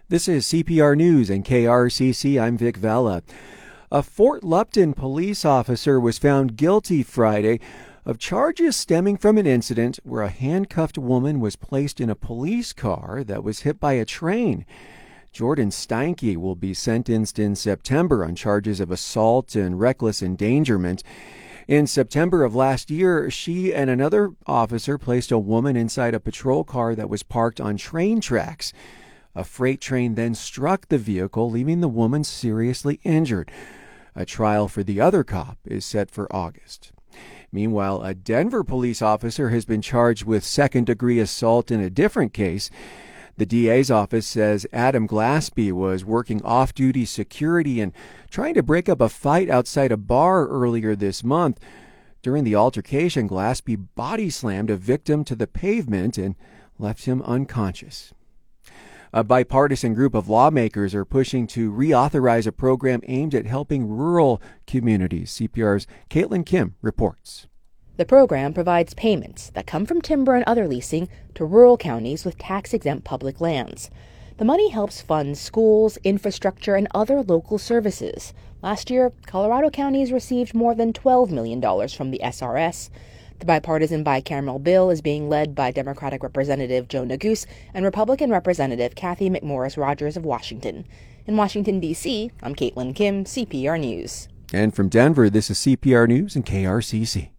This is CPR News and KRCC. I'm Vic Vela. A Fort Lupton police officer was found guilty Friday of charges stemming from an incident where a handcuffed woman was placed in a police car that was hit by a train. Jordan Steinke will be sentenced in September on charges of assault and reckless endangerment. In September of last year, she and another officer placed a woman inside a patrol car that was parked on train tracks. A freight train then struck the vehicle, leaving the woman seriously injured. A trial for the other cop is set for August. Meanwhile, a Denver police officer has been charged with second-degree assault in a different case. The DA's office says Adam Glaspie was working off-duty security and trying to break up a fight outside a bar earlier this month. During the altercation, Glaspie body-slammed a victim to the pavement and left him unconscious. A bipartisan group of lawmakers are pushing to reauthorize a program aimed at helping rural communities. CPR's Caitlin Kim reports. The program provides payments that come from timber and other leasing to rural counties with tax-exempt public lands. The money helps fund schools, infrastructure, and other local services. Last year, Colorado counties received more than $12 million from the SRS. The bipartisan bicameral bill is being led by Democratic Representative Joe Neguse and Republican Representative Cathy McMorris Rodgers of Washington. In Washington, D.C., I'm Caitlin Kim, CPR News. And from Denver, this is CPR News and KRCC.